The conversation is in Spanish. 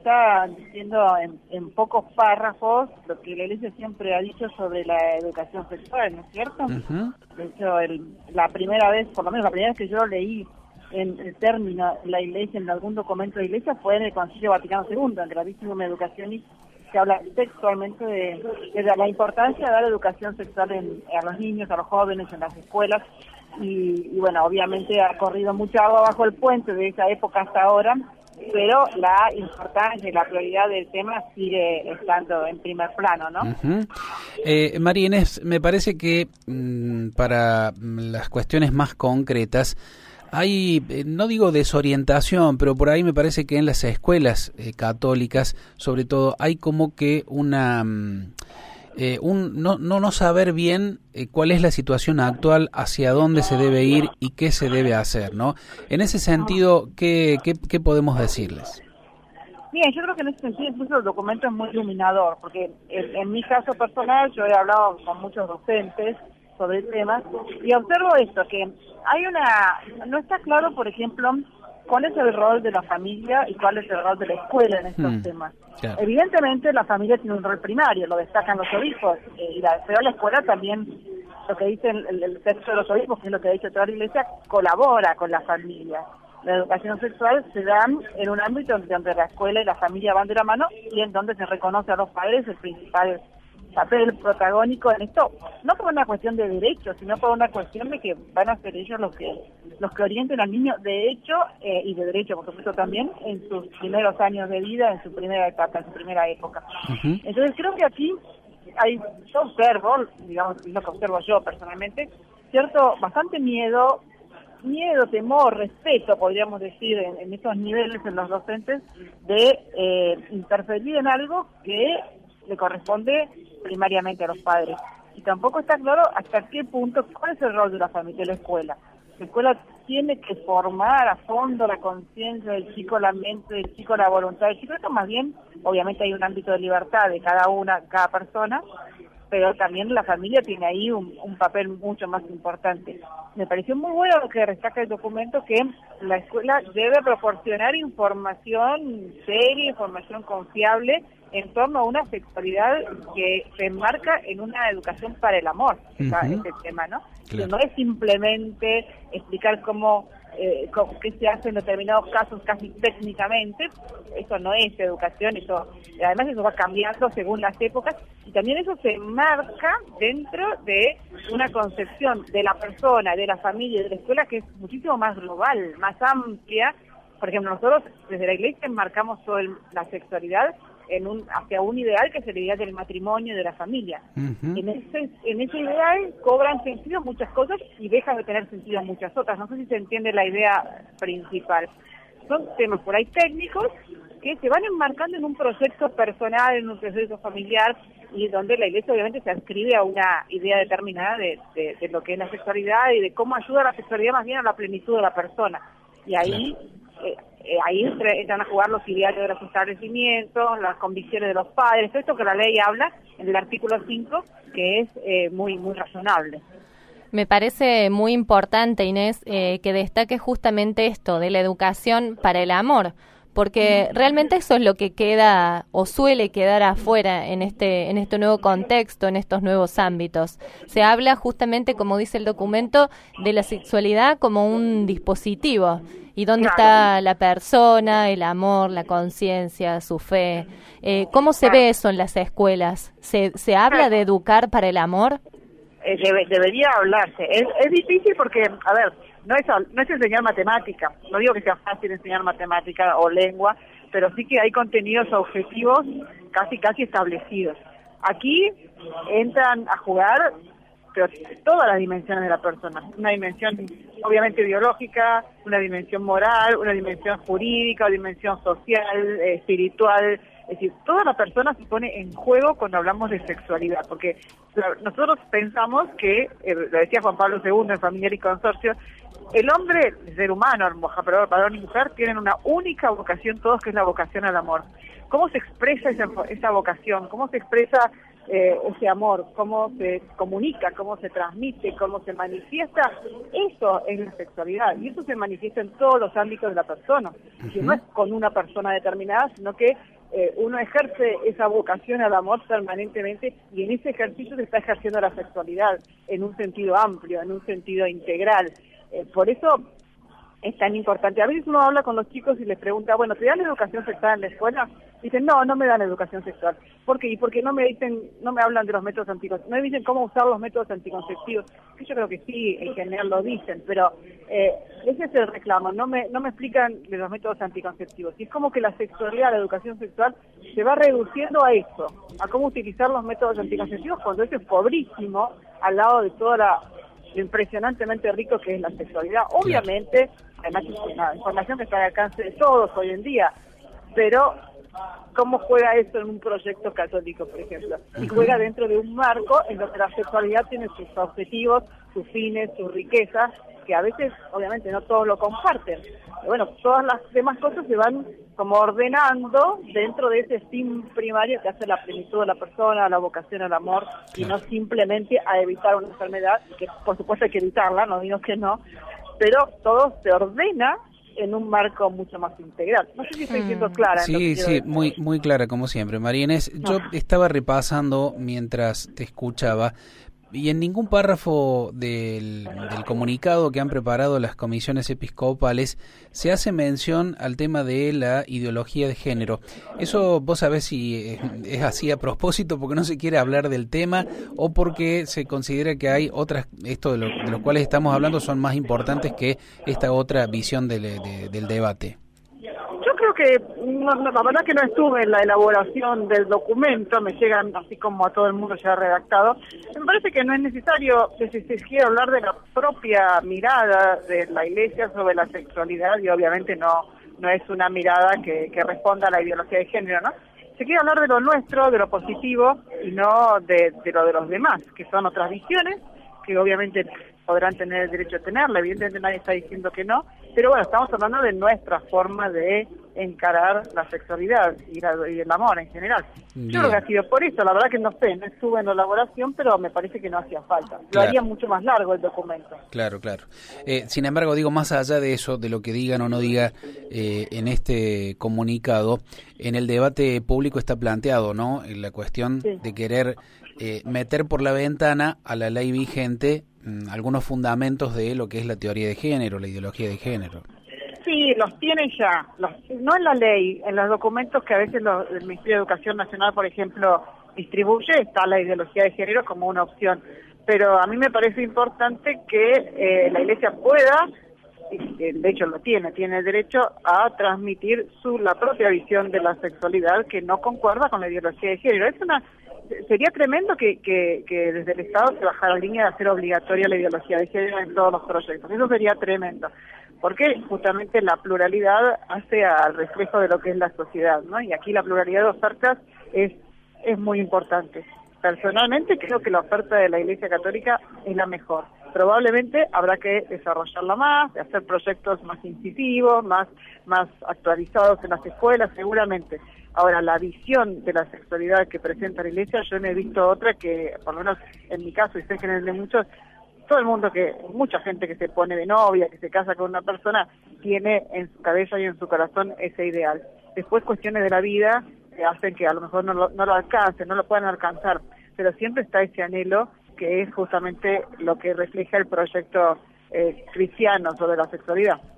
está diciendo en pocos párrafos lo que la Iglesia siempre ha dicho sobre la educación sexual, ¿no es cierto? Uh-huh. De hecho, la primera vez, por lo menos la primera vez que yo leí en el término la Iglesia en algún documento de Iglesia fue en el Concilio Vaticano II, en Gravissima Educationis, que habla textualmente de la importancia de dar educación sexual a los niños, a los jóvenes, en las escuelas, y bueno, obviamente ha corrido mucha agua bajo el puente de esa época hasta ahora, pero la importancia y la prioridad del tema sigue estando en primer plano, ¿no? Uh-huh. María Inés, me parece que para las cuestiones más concretas hay, no digo desorientación, pero por ahí me parece que en las escuelas católicas, sobre todo, hay como que no saber bien cuál es la situación actual, hacia dónde se debe ir y qué se debe hacer, ¿no? En ese sentido, ¿qué podemos decirles? Bien, yo creo que en ese sentido incluso el documento es muy iluminador, porque en mi caso personal yo he hablado con muchos docentes sobre el tema y observo esto, que no está claro, por ejemplo, cuál es el rol de la familia y cuál es el rol de la escuela en estos temas. Claro. Evidentemente la familia tiene un rol primario, lo destacan los obispos, pero la escuela también, lo que dice el texto de los obispos, que es lo que ha dicho toda la Iglesia, colabora con la familia. La educación sexual se da en un ámbito donde la escuela y la familia van de la mano y en donde se reconoce a los padres el principal papel protagónico en esto, no por una cuestión de derechos, sino por una cuestión de que van a ser ellos los que orienten al niño de hecho y de derecho, por supuesto también, en sus primeros años de vida, en su primera etapa, en su primera época. Uh-huh. Entonces creo que aquí yo observo, digamos, lo que observo yo personalmente, cierto, bastante miedo, temor, respeto, podríamos decir, en estos niveles en los docentes, de interferir en algo que le corresponde primariamente a los padres. Y tampoco está claro hasta qué punto, cuál es el rol de la familia, de la escuela. La escuela tiene que formar a fondo la conciencia del chico, la mente del chico, la voluntad del chico. Esto más bien, obviamente hay un ámbito de libertad de cada persona, pero también la familia tiene ahí un papel mucho más importante. Me pareció muy bueno lo que destaca el documento, que la escuela debe proporcionar información seria, información confiable en torno a una sexualidad que se enmarca en una educación para el amor, este tema, ¿no? Claro. Que no es simplemente explicar qué se hace en determinados casos casi técnicamente. Eso no es educación, además eso va cambiando según las épocas, y también eso se enmarca dentro de una concepción de la persona, de la familia y de la escuela que es muchísimo más global, más amplia. Por ejemplo, nosotros desde la Iglesia enmarcamos toda la sexualidad hacia un ideal que es el ideal del matrimonio y de la familia. Uh-huh. En ese ideal cobran sentido muchas cosas y dejan de tener sentido muchas otras. No sé si se entiende la idea principal. Son temas por ahí técnicos que se van enmarcando en un proyecto personal, en un proyecto familiar, y donde la Iglesia obviamente se adscribe a una idea determinada de lo que es la sexualidad y de cómo ayuda a la sexualidad más bien a la plenitud de la persona. Y ahí ahí entran a jugar los ideales de los establecimientos, las convicciones de los padres, todo esto que la ley habla en el artículo 5, que es muy razonable. Me parece muy importante, Inés, que destaque justamente esto de la educación para el amor, porque realmente eso es lo que queda o suele quedar afuera en este nuevo contexto, en estos nuevos ámbitos. Se habla justamente, como dice el documento, de la sexualidad como un dispositivo. ¿Y dónde está la persona, el amor, la conciencia, su fe? ¿Cómo se ve eso en las escuelas? ¿Se habla de educar para el amor? Debería hablarse. Es difícil porque, a ver, no es enseñar matemática. No digo que sea fácil enseñar matemática o lengua, pero sí que hay contenidos objetivos casi establecidos. Aquí entran a jugar pero todas las dimensiones de la persona. Una dimensión obviamente biológica, una dimensión moral, una dimensión jurídica, una dimensión social, espiritual. Es decir, toda la persona se pone en juego cuando hablamos de sexualidad, porque nosotros pensamos que, lo decía Juan Pablo II en Familiar y Consorcio, el hombre, el ser humano, varón y mujer, tienen una única vocación todos, que es la vocación al amor. ¿Cómo se expresa esa vocación? ¿Cómo se expresa ese amor? ¿Cómo se comunica? ¿Cómo se transmite? ¿Cómo se manifiesta? Eso es la sexualidad, y eso se manifiesta en todos los ámbitos de la persona. Que no es con una persona determinada, sino que uno ejerce esa vocación al amor permanentemente y en ese ejercicio se está ejerciendo la sexualidad en un sentido amplio, en un sentido integral. Por eso es tan importante. A veces uno habla con los chicos y les pregunta, bueno, ¿te dan educación sexual en la escuela? Dicen, no me dan educación sexual. ¿Por qué? Y porque no me hablan de los métodos anticonceptivos, no me dicen cómo usar los métodos anticonceptivos. Yo creo que sí, en general lo dicen, pero ese es el reclamo, no me explican de los métodos anticonceptivos. Y es como que la sexualidad, la educación sexual, se va reduciendo a eso, a cómo utilizar los métodos anticonceptivos, cuando eso es pobrísimo al lado de toda lo impresionantemente rico que es la sexualidad. Obviamente, además es una información que está al alcance de todos hoy en día, pero ¿cómo juega eso en un proyecto católico, por ejemplo? Y juega dentro de un marco en donde la sexualidad tiene sus objetivos, sus fines, sus riquezas, que a veces, obviamente, no todos lo comparten. Pero bueno, todas las demás cosas se van como ordenando dentro de ese fin primario que hace la plenitud de la persona, la vocación al amor, y no simplemente a evitar una enfermedad, que por supuesto hay que evitarla, no digo que no, pero todo se ordena en un marco mucho más integral. No sé si estoy siendo clara. Sí, muy clara como siempre, María Inés. Yo estaba repasando mientras te escuchaba y en ningún párrafo del comunicado que han preparado las comisiones episcopales se hace mención al tema de la ideología de género. ¿Eso vos sabés si es así a propósito porque no se quiere hablar del tema o porque se considera que hay otras, esto de los cuales estamos hablando son más importantes que esta otra visión del debate? Yo creo que la verdad que no estuve en la elaboración del documento, me llegan así como a todo el mundo ya redactado. Me parece que no es necesario que se quiera hablar de la propia mirada de la Iglesia sobre la sexualidad y obviamente no es una mirada que responda a la ideología de género, ¿no? Se quiere hablar de lo nuestro, de lo positivo y no de lo de los demás, que son otras visiones que obviamente podrán tener el derecho a tenerla, evidentemente nadie está diciendo que no, pero bueno, estamos hablando de nuestra forma de encarar la sexualidad y el amor en general. Bien. Yo creo que ha sido por eso, la verdad que no sé, no estuve en la elaboración, pero me parece que no hacía falta. Lo haría mucho más largo el documento. Claro. Sin embargo, digo, más allá de eso, de lo que digan o no diga en este comunicado, en el debate público está planteado, ¿no? La cuestión de querer meter por la ventana a la ley vigente algunos fundamentos de lo que es la teoría de género, la ideología de género. Sí, los tiene ya, no en la ley, en los documentos que a veces el Ministerio de Educación Nacional, por ejemplo, distribuye, está la ideología de género como una opción. Pero a mí me parece importante que la Iglesia pueda, de hecho lo tiene el derecho a transmitir la propia visión de la sexualidad que no concuerda con la ideología de género. Sería tremendo que desde el Estado se bajara la línea de hacer obligatoria la ideología de género en todos los proyectos. Eso sería tremendo, porque justamente la pluralidad hace al reflejo de lo que es la sociedad, ¿no? Y aquí la pluralidad de ofertas es muy importante. Personalmente creo que la oferta de la Iglesia Católica es la mejor. Probablemente habrá que desarrollarla más, hacer proyectos más incisivos, más actualizados en las escuelas, seguramente. Ahora, la visión de la sexualidad que presenta la Iglesia, yo no he visto otra que, por lo menos en mi caso, y sé que en el de muchos, mucha gente que se pone de novia, que se casa con una persona, tiene en su cabeza y en su corazón ese ideal. Después cuestiones de la vida que hacen que a lo mejor no lo alcancen, no lo puedan alcanzar, pero siempre está ese anhelo que es justamente lo que refleja el proyecto cristiano sobre la sexualidad.